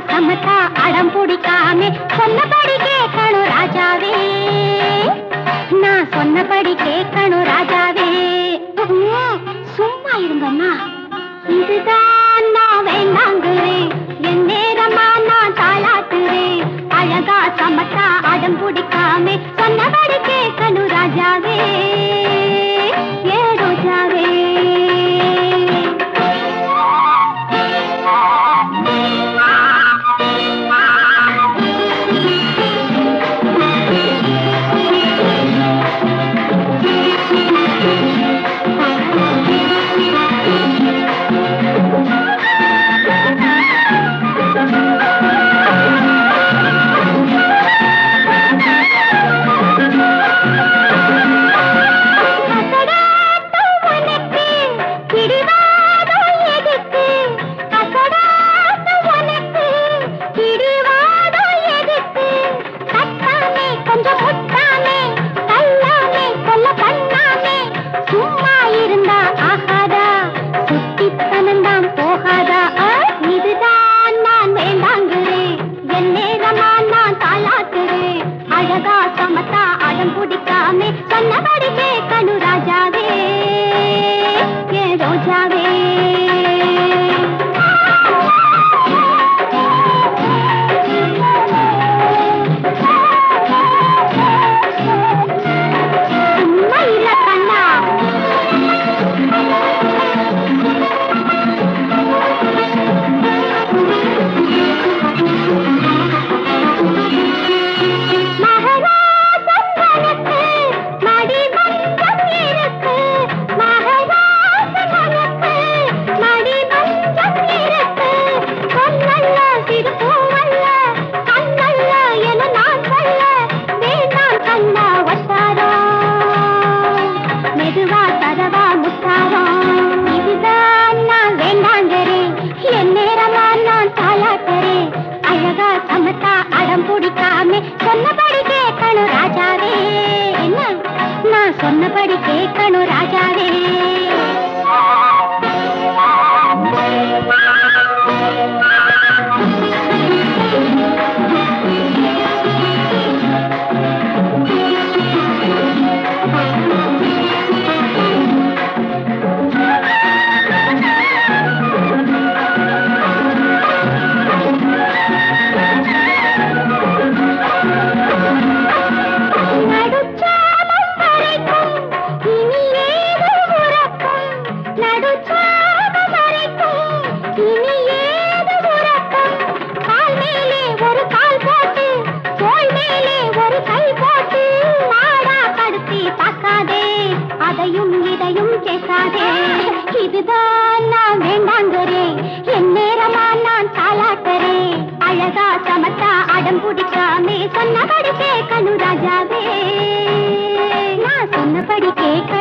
சமத்தா அடம் பிடிக்காம சொன்னபடி கேட்கணும் ராஜாவே, நான் சொன்னபடி கேட்கணும் ராஜாவே. சும்மா இருங்கம்மா, இதுதான் நான் வேண்டாங்குறேன், என் நேரமா நான் தாளாட்டுறேன். அழகா சமத்தா அடம் பிடிக்காம சொன்னபடி கேட்கணும் ராஜாவே, ஏ ரோஜாவே. அழகா சமத்தா அடம் பிடிக்காம சொன்னபடி கேட்கணும் ராஜாவே, ஏ ரோஜாவே. சும்மா இல்ல கண்ணா, அழகா சமத்தா அடம் பிடிக்காம சொன்னபடி கேட்கணும் ராஜாவே, என்ன நான் சொன்னபடி கேட்கணும் ராஜாவே. அதையும் இதையும் கேட்காதே, இதுதான் நான் வேண்டாங்குறேன், என் நேரமா நான் தாளாட்டுறேன். அழகா சமத்தா அடம் பிடிக்காம சொன்னபடி கேட்கணும் ராஜாவே, நான் சொன்னபடி கேட்க